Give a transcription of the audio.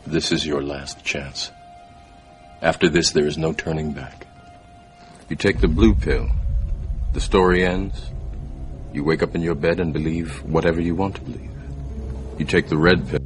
This is your last chance. After this, there is no turning back. You take the blue pill. The story ends. You wake up in your bed and believe whatever you want to believe. You take the red pill.